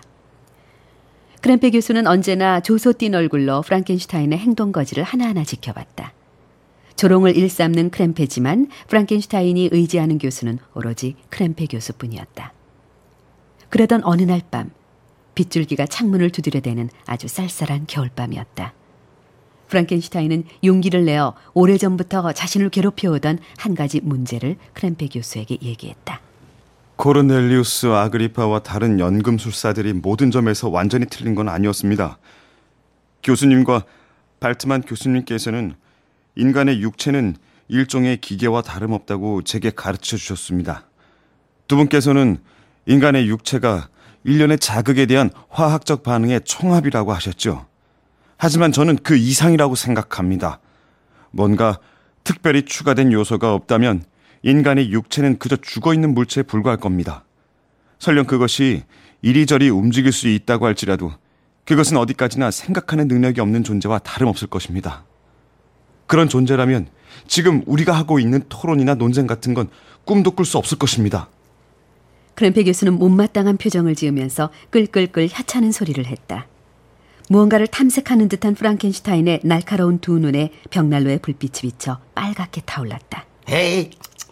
크렘페 교수는 언제나 조소 띈 얼굴로 프랑켄슈타인의 행동거지를 하나하나 지켜봤다. 조롱을 일삼는 크렘페지만 프랑켄슈타인이 의지하는 교수는 오로지 크렘페 교수뿐이었다. 그러던 어느 날 밤, 빗줄기가 창문을 두드려대는 아주 쌀쌀한 겨울밤이었다. 프랑켄슈타인은 용기를 내어 오래전부터 자신을 괴롭혀오던 한 가지 문제를 크렘페 교수에게 얘기했다. 코르넬리우스 아그리파와 다른 연금술사들이 모든 점에서 완전히 틀린 건 아니었습니다. 교수님과 발트만 교수님께서는 인간의 육체는 일종의 기계와 다름없다고 제게 가르쳐 주셨습니다. 두 분께서는 인간의 육체가 일련의 자극에 대한 화학적 반응의 총합이라고 하셨죠. 하지만 저는 그 이상이라고 생각합니다. 뭔가 특별히 추가된 요소가 없다면 인간의 육체는 그저 죽어있는 물체에 불과할 겁니다. 설령 그것이 이리저리 움직일 수 있다고 할지라도 그것은 어디까지나 생각하는 능력이 없는 존재와 다름없을 것입니다. 그런 존재라면 지금 우리가 하고 있는 토론이나 논쟁 같은 건 꿈도 꿀 수 없을 것입니다. 크렘페 교수는 못마땅한 표정을 지으면서 끌끌끌 혀차는 소리를 했다. 무언가를 탐색하는 듯한 프랑켄슈타인의 날카로운 두 눈에 벽난로의 불빛이 비쳐 빨갛게 타올랐다. 헤이,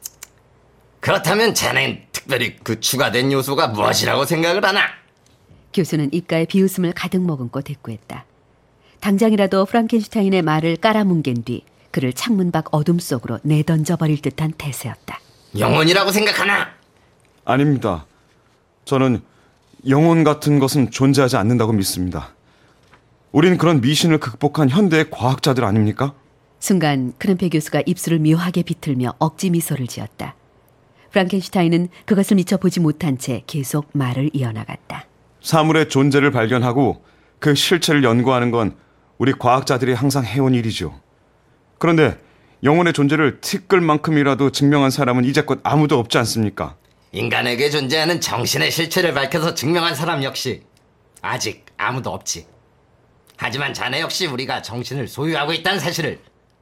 그렇다면 자넨 특별히 그 추가된 요소가 무엇이라고 생각을 하나? 교수는 입가에 비웃음을 가득 머금고 대꾸했다. 당장이라도 프랑켄슈타인의 말을 깔아뭉갠 뒤 그를 창문 밖 어둠 속으로 내던져버릴 듯한 태세였다. 영혼이라고 생각하나? 아닙니다. 저는 영혼 같은 것은 존재하지 않는다고 믿습니다. 우린 그런 미신을 극복한 현대의 과학자들 아닙니까? 순간 크렘페 교수가 입술을 묘하게 비틀며 억지 미소를 지었다. 프랑켄슈타인은 그것을 미처 보지 못한 채 계속 말을 이어나갔다. 사물의 존재를 발견하고 그 실체를 연구하는 건 우리 과학자들이 항상 해온 일이죠. 그런데 영혼의 존재를 티끌만큼이라도 증명한 사람은 이제껏 아무도 없지 않습니까? 인간에게 존재하는 정신의 실체를 밝혀서 증명한 사람 역시 아직 아무도 없지. 하지만 자네 역시 우리가 정신을 소유하고 있다는 사실을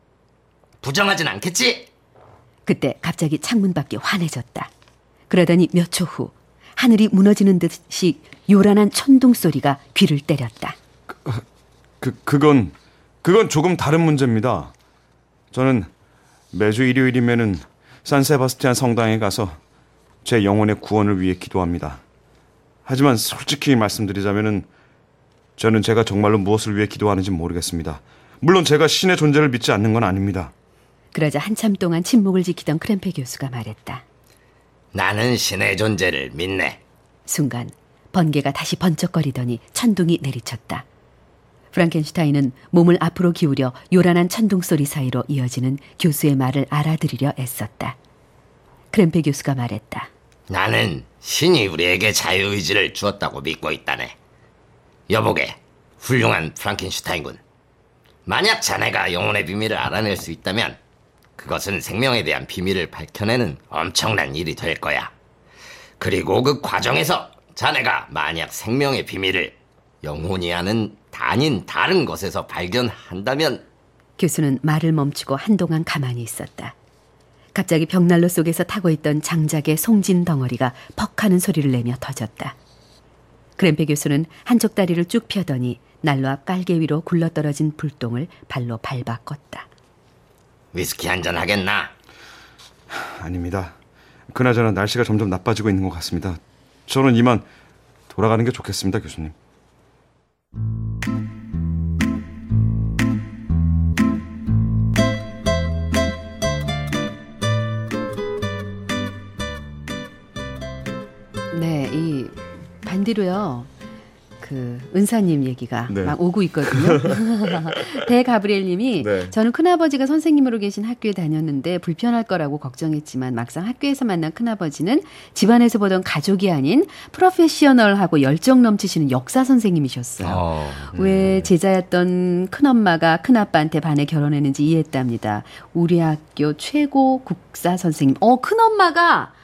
부정하진 않겠지? 그때 갑자기 창문 밖이 환해졌다. 그러더니 몇 초 후 하늘이 무너지는 듯이 요란한 천둥 소리가 귀를 때렸다. 그, 그, 그건 그건 조금 다른 문제입니다. 저는 매주 일요일이면은 산세바스티안 성당에 가서 제 영혼의 구원을 위해 기도합니다. 하지만 솔직히 말씀드리자면은 저는 제가 정말로 무엇을 위해 기도하는지 모르겠습니다. 물론 제가 신의 존재를 믿지 않는 건 아닙니다. 그러자 한참 동안 침묵을 지키던 크렘페 교수가 말했다. 나는 신의 존재를 믿네. 순간 번개가 다시 번쩍거리더니 천둥이 내리쳤다. 프랑켄슈타인은 몸을 앞으로 기울여 요란한 천둥 소리 사이로 이어지는 교수의 말을 알아들으려 애썼다. 크렘페 교수가 말했다. 나는 신이 우리에게 자유의지를 주었다고 믿고 있다네. 여보게, 훌륭한 프랑켄슈타인군. 만약 자네가 영혼의 비밀을 알아낼 수 있다면 그것은 생명에 대한 비밀을 밝혀내는 엄청난 일이 될 거야. 그리고 그 과정에서 자네가 만약 생명의 비밀을 영혼이 아는 아닌 다른 것에서 발견한다면. 교수는 말을 멈추고 한동안 가만히 있었다. 갑자기 벽난로 속에서 타고 있던 장작의 송진 덩어리가 퍽 하는 소리를 내며 터졌다. 크렘페 교수는 한쪽 다리를 쭉 펴더니 난로 앞 깔개 위로 굴러떨어진 불똥을 발로 밟아 껐다. 위스키 한잔 하겠나? 아닙니다. 그나저나 날씨가 점점 나빠지고 있는 것 같습니다. 저는 이만 돌아가는 게 좋겠습니다, 교수님. 네, 이 반디로요. 그 그 은사님 얘기가 네. 막 오고 있거든요. 대가브리엘님이 네. 저는 큰아버지가 선생님으로 계신 학교에 다녔는데 불편할 거라고 걱정했지만 막상 학교에서 만난 큰아버지는 집안에서 보던 가족이 아닌 프로페셔널하고 열정 넘치시는 역사 선생님이셨어요. 어, 음. 왜 제자였던 큰엄마가 큰아빠한테 반해 결혼했는지 이해했답니다. 우리 학교 최고 국사 선생님. 어, 큰엄마가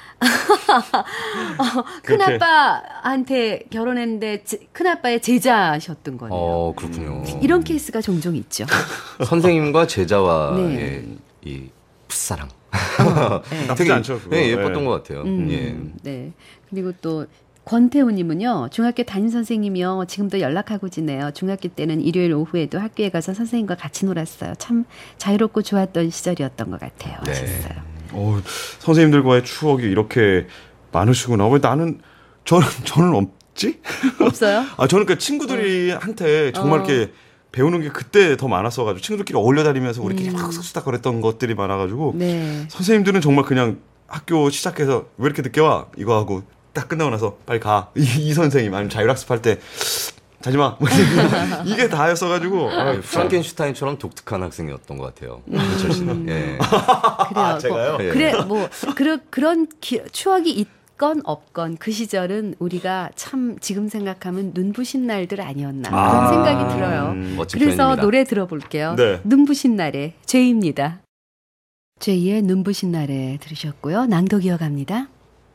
어, 큰아빠한테 결혼했는데 제, 큰아빠의 제자셨던 거네요. 어, 그렇군요. 이런 케이스가 종종 있죠. 선생님과 제자와의 네. 이 풋사랑. 어, 네. 나쁘지 않죠, 그거. 네, 예뻤던 네. 것 같아요. 음, 예. 네. 그리고 또 권태우님은요. 중학교 담임 선생님이요. 지금도 연락하고 지내요. 중학교 때는 일요일 오후에도 학교에 가서 선생님과 같이 놀았어요. 참 자유롭고 좋았던 시절이었던 것 같아요. 네. 하셨어요. 어, 선생님들과의 추억이 이렇게 많으시구나. 왜 나는 저는 저는 없지? 없어요? 아 저는 그 친구들이 한테 정말 어. 이렇게 배우는 게 그때 더 많았어가지고 친구들끼리 어울려 다니면서 우리끼리 음. 막 수다거렸던 것들이 많아가지고 네. 선생님들은 정말 그냥 학교 시작해서 왜 이렇게 늦게 와 이거 하고 딱 끝나고 나서 빨리 가 이, 이 선생님 아니면 자율학습할 때 자지 마 이게 다였어가지고 아, 네, 프랑켄슈타인처럼 독특한 학생이었던 것 같아요. 음. 민철 씨는. 예. 그래요. 아, 제가요? 예. 그래 뭐 그런 그런 기, 추억이 있건 없건 그 시절은 우리가 참 지금 생각하면 눈부신 날들 아니었나 그런 아, 생각이 들어요. 멋진 그래서 표현입니다. 노래 들어볼게요. 네. 눈부신 날에 죄입니다. 죄의 눈부신 날에 들으셨고요. 낭독 이어갑니다.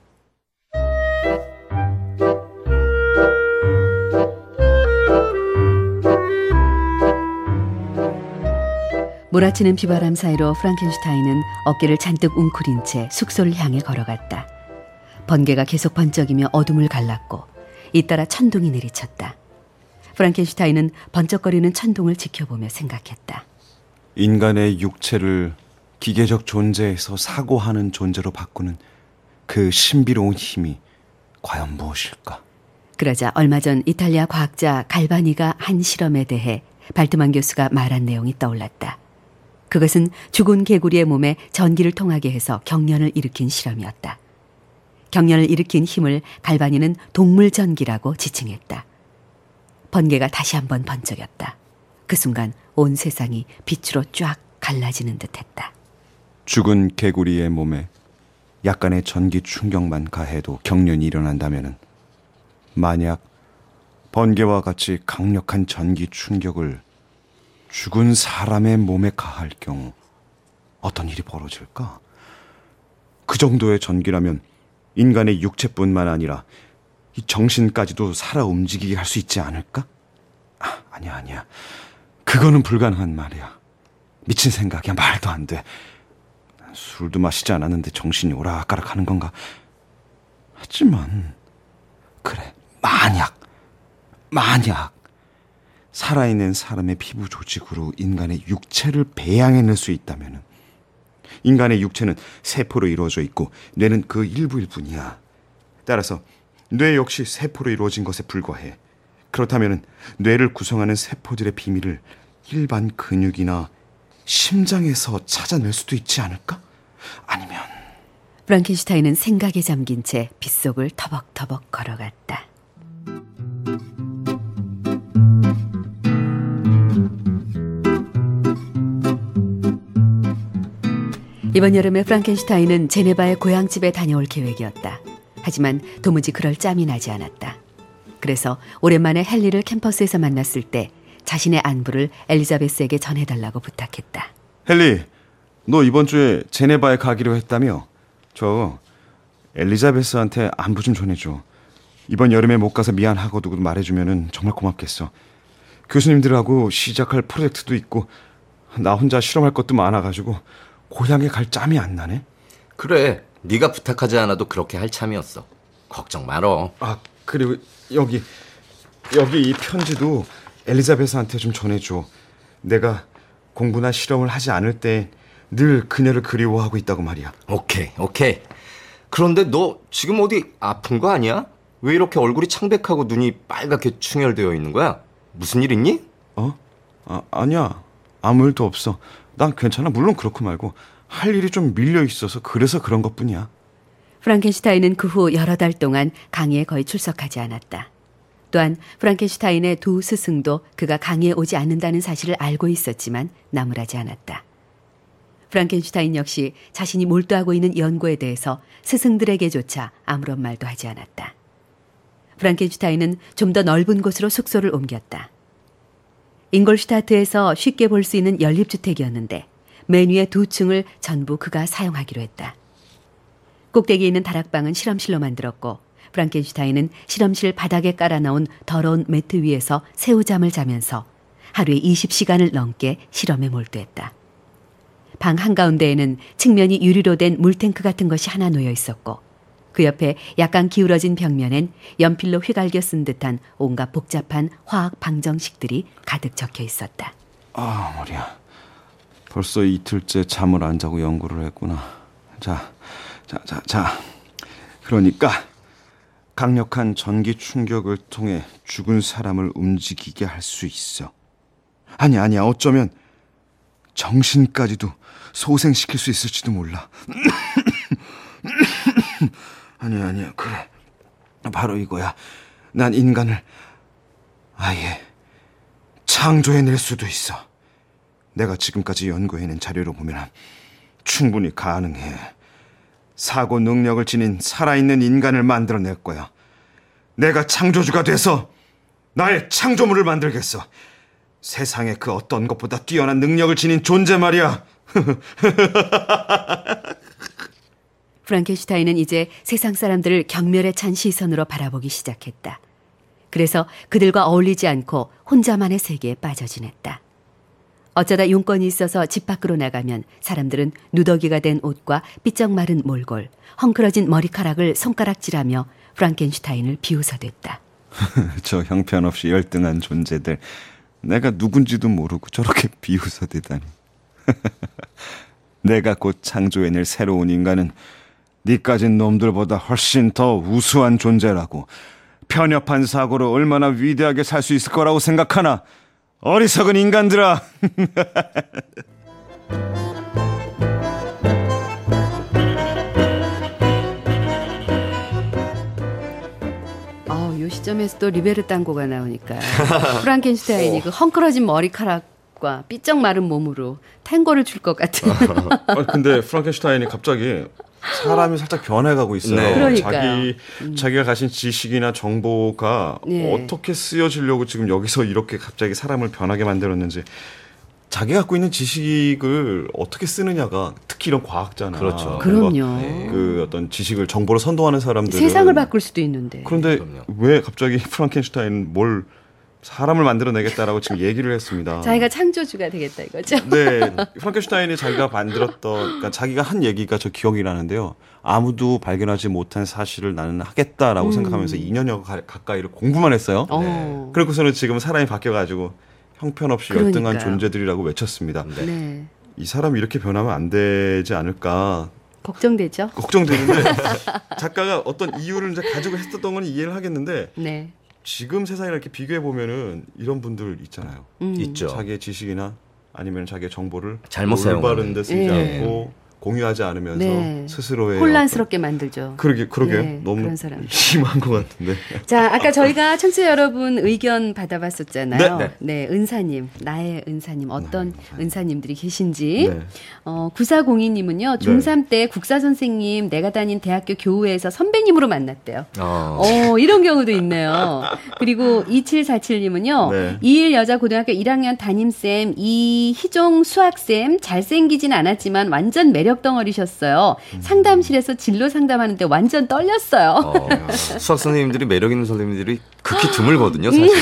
몰아치는 비바람 사이로 프랑켄슈타인은 어깨를 잔뜩 웅크린 채 숙소를 향해 걸어갔다. 번개가 계속 번쩍이며 어둠을 갈랐고 잇따라 천둥이 내리쳤다. 프랑켄슈타인은 번쩍거리는 천둥을 지켜보며 생각했다. 인간의 육체를 기계적 존재에서 사고하는 존재로 바꾸는 그 신비로운 힘이 과연 무엇일까? 그러자 얼마 전 이탈리아 과학자 갈바니가 한 실험에 대해 발트만 교수가 말한 내용이 떠올랐다. 그것은 죽은 개구리의 몸에 전기를 통하게 해서 경련을 일으킨 실험이었다. 경련을 일으킨 힘을 갈바니는 동물전기라고 지칭했다. 번개가 다시 한번 번쩍였다. 그 순간 온 세상이 빛으로 쫙 갈라지는 듯했다. 죽은 개구리의 몸에 약간의 전기 충격만 가해도 경련이 일어난다면은 만약 번개와 같이 강력한 전기 충격을 죽은 사람의 몸에 가할 경우 어떤 일이 벌어질까? 그 정도의 전기라면 인간의 육체뿐만 아니라 이 정신까지도 살아 움직이게 할 수 있지 않을까? 아, 아니야 아니야 그거는 불가능한 말이야. 미친 생각이야. 말도 안 돼. 술도 마시지 않았는데 정신이 오락가락하는 건가? 하지만 그래 만약 만약 살아있는 사람의 피부 조직으로 인간의 육체를 배양해낼 수 있다면 인간의 육체는 세포로 이루어져 있고 뇌는 그 일부일 뿐이야. 따라서 뇌 역시 세포로 이루어진 것에 불과해. 그렇다면 뇌를 구성하는 세포들의 비밀을 일반 근육이나 심장에서 찾아낼 수도 있지 않을까? 아니면 프랑켄슈타인은 생각에 잠긴 채 빗속을 터벅터벅 걸어갔다. 이번 여름에 프랑켄슈타인은 제네바의 고향집에 다녀올 계획이었다. 하지만 도무지 그럴 짬이 나지 않았다. 그래서 오랜만에 헨리를 캠퍼스에서 만났을 때 자신의 안부를 엘리자베스에게 전해달라고 부탁했다. 헨리, 너 이번 주에 제네바에 가기로 했다며? 저 엘리자베스한테 안부 좀 전해줘. 이번 여름에 못 가서 미안하고도 말해주면 정말 고맙겠어. 교수님들하고 시작할 프로젝트도 있고 나 혼자 실험할 것도 많아가지고 고향에 갈 짬이 안 나네. 그래, 네가 부탁하지 않아도 그렇게 할 참이었어. 걱정 말어. 아 그리고 여기 여기 이 편지도 엘리자베스한테 좀 전해줘. 내가 공부나 실험을 하지 않을 때 늘 그녀를 그리워하고 있다고 말이야. 오케이, 오케이. 그런데 너 지금 어디 아픈 거 아니야? 왜 이렇게 얼굴이 창백하고 눈이 빨갛게 충혈되어 있는 거야? 무슨 일 있니? 어? 아, 아니야. 아무 일도 없어. 난 괜찮아. 물론 그렇고 말고 할 일이 좀 밀려 있어서 그래서 그런 것뿐이야. 프랑켄슈타인은 그 후 여러 달 동안 강의에 거의 출석하지 않았다. 또한 프랑켄슈타인의 두 스승도 그가 강의에 오지 않는다는 사실을 알고 있었지만 나무라지 않았다. 프랑켄슈타인 역시 자신이 몰두하고 있는 연구에 대해서 스승들에게조차 아무런 말도 하지 않았다. 프랑켄슈타인은 좀 더 넓은 곳으로 숙소를 옮겼다. 잉골슈타트에서 쉽게 볼 수 있는 연립주택이었는데 맨 위의 두 층을 전부 그가 사용하기로 했다. 꼭대기에 있는 다락방은 실험실로 만들었고 프랑켄슈타인은 실험실 바닥에 깔아놓은 더러운 매트 위에서 새우잠을 자면서 하루에 이십 시간을 넘게 실험에 몰두했다. 방 한가운데에는 측면이 유리로 된 물탱크 같은 것이 하나 놓여 있었고 그 옆에 약간 기울어진 벽면엔 연필로 휘갈겨 쓴 듯한 온갖 복잡한 화학 방정식들이 가득 적혀 있었다. 아, 머리야. 벌써 이틀째 잠을 안 자고 연구를 했구나. 자, 자, 자, 자. 그러니까 강력한 전기 충격을 통해 죽은 사람을 움직이게 할 수 있어. 아니, 아니야. 어쩌면 정신까지도 소생시킬 수 있을지도 몰라. 아니야, 아니야. 그래. 바로 이거야. 난 인간을 아예 창조해낼 수도 있어. 내가 지금까지 연구해낸 자료로 보면 충분히 가능해. 사고 능력을 지닌 살아있는 인간을 만들어낼 거야. 내가 창조주가 돼서 나의 창조물을 만들겠어. 세상에 그 어떤 것보다 뛰어난 능력을 지닌 존재 말이야. 프랑켄슈타인은 이제 세상 사람들을 경멸에 찬 시선으로 바라보기 시작했다. 그래서 그들과 어울리지 않고 혼자만의 세계에 빠져 지냈다. 어쩌다 용건이 있어서 집 밖으로 나가면 사람들은 누더기가 된 옷과 삐쩍 마른 몰골, 헝클어진 머리카락을 손가락질하며 프랑켄슈타인을 비웃어댔다. 저 형편없이 열등한 존재들. 내가 누군지도 모르고 저렇게 비웃어대다니. 내가 곧 창조해낼 새로운 인간은 니까진 놈들보다 훨씬 더 우수한 존재라고. 편협한 사고로 얼마나 위대하게 살 수 있을 거라고 생각하나. 어리석은 인간들아. 아, 요 시점에서 또 리베르 땅고가 나오니까 프랑켄슈타인이 그 헝클어진 머리카락과 삐쩍 마른 몸으로 탱고를 줄 것 같은. 아, 근데 프랑켄슈타인이 갑자기 사람이 살짝 변해가고 있어요. 네. 그러니까요. 자기 음. 자기가 가진 지식이나 정보가 네. 어떻게 쓰여지려고 지금 여기서 이렇게 갑자기 사람을 변하게 만들었는지. 자기가 갖고 있는 지식을 어떻게 쓰느냐가 특히 이런 과학자나 그렇죠. 그럼요. 네. 그 어떤 지식을 정보로 선도하는 사람들은 세상을 바꿀 수도 있는데. 그런데 그럼요. 왜 갑자기 프랑켄슈타인은 뭘 사람을 만들어내겠다라고 지금 얘기를 했습니다. 자기가 창조주가 되겠다 이거죠. 네, 프랑켄슈타인이 자기가 만들었던, 그러니까 자기가 한 얘기가 저 기억이 나는데요. 아무도 발견하지 못한 사실을 나는 하겠다라고 음. 생각하면서 이 년여 가까이를 공부만 했어요. 어. 그러고서는 지금 사람이 바뀌어가지고 형편없이 그러니까요. 열등한 존재들이라고 외쳤습니다. 네. 네. 이 사람이 이렇게 변하면 안 되지 않을까 걱정되죠. 걱정되는데 작가가 어떤 이유를 이제 가지고 했었던 건 이해를 하겠는데 네. 지금 세상이랑 이렇게 비교해 보면은 이런 분들 있잖아요. 음. 있죠. 자기의 지식이나 아니면 자기의 정보를 잘못 올바른 사용하는. 데 쓰지 네. 않고 공유하지 않으면서 네. 스스로의 혼란스럽게 만들죠. 어떤, 그러게 그러게 네, 너무 그런 사람. 심한 것 같은데. 자, 아까 저희가 청취자 여러분 의견 받아봤었잖아요. 네, 네, 은사님, 나의 은사님, 어떤 은사님들이 계신지. 네. 어, 구사공이 님은요, 중삼 때 국사 선생님 내가 다닌 대학교 교우에서 선배님으로 만났대요. 어. 어, 이런 경우도 있네요. 그리고 이칠사칠 님은요, 네. 이일 여자 고등학교 일 학년 담임쌤, 이희종 수학쌤, 잘생기진 않았지만 완전 매력 덩어리셨어요. 음. 상담실에서 진로 상담하는데 완전 떨렸어요. 어, 수학 선생님들이 매력 있는 선생님들이 극히 드물거든요, 사실은.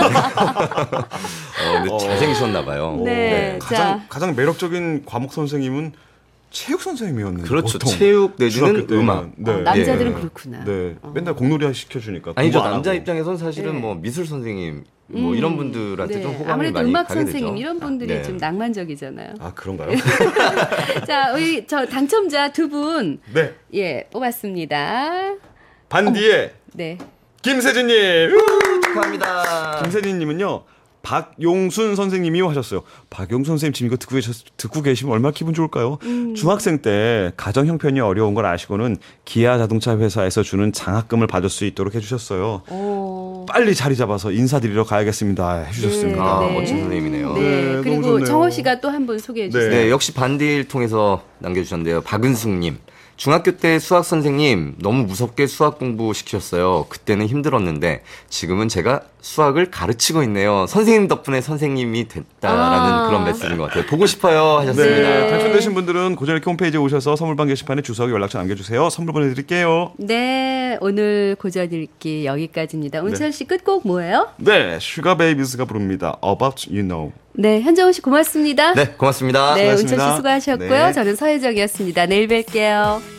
어, 근데 잘생기셨나 봐요. 네. 가장 자. 가장 매력적인 과목 선생님은 체육 선생님이었는데. 그렇죠. 보통. 체육 내지는 중학교 때는. 음악. 네. 어, 남자들은 예. 그렇구나. 네. 어. 맨날 공놀이 시켜주니까. 아니죠. 공부 안 남자 하고. 입장에서는 사실은 네. 뭐 미술 선생님 뭐 이런 분들한테 네. 좀 호감이 아무래도 많이 음악 가게 선생님 되죠. 이런 분들이 네. 좀 낭만적이잖아요. 아 그런가요? 자, 우리 저 당첨자 두 분 네. 예, 뽑았습니다. 반디의 네. 김세진님. 축하합니다. 김세진님은요. 박용순 선생님이 하셨어요. 박용순 선생님 지금 이거 듣고, 계셨, 듣고 계시면 얼마나 기분 좋을까요? 음. 중학생 때 가정 형편이 어려운 걸 아시고는 기아 자동차 회사에서 주는 장학금을 받을 수 있도록 해주셨어요. 오. 빨리 자리 잡아서 인사드리러 가야겠습니다 해주셨습니다. 아, 네. 멋진 선생님이네요. 네, 네, 너무 그리고 좋네요. 정호 씨가 또 한 분 소개해 주세요. 네, 역시 반디를 통해서 남겨주셨는데요. 박은숙님. 중학교 때 수학 선생님 너무 무섭게 수학 공부 시키셨어요. 그때는 힘들었는데 지금은 제가 수학을 가르치고 있네요. 선생님 덕분에 선생님이 됐다라는 아. 그런 메시지인 것 같아요. 보고 싶어요 하셨습니다. 네, 당첨되신 분들은 고전읽기 홈페이지에 오셔서 선물방 게시판에 주소하기 연락처 남겨주세요. 선물 보내드릴게요. 네, 오늘 고전 읽기 여기까지입니다. 운철 씨 끝곡 뭐예요? 네, 슈가 베이비스가 부릅니다. About You Know. 네, 현정우 씨 고맙습니다. 네, 고맙습니다. 네, 수고하셨습니다. 운철 씨 수고하셨고요. 네. 저는 서혜정이었습니다. 내일 뵐게요.